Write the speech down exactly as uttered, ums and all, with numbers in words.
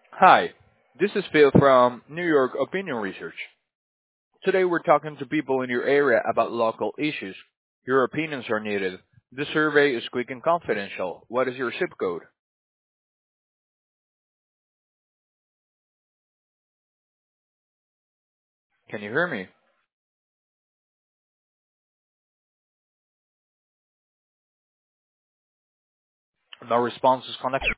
Hi, this is Phil from New York Opinion Research. Today we're talking to people in your area about local issues. Your opinions are needed. The survey is quick and confidential. What is your zip code? Can you hear me? No response is connected.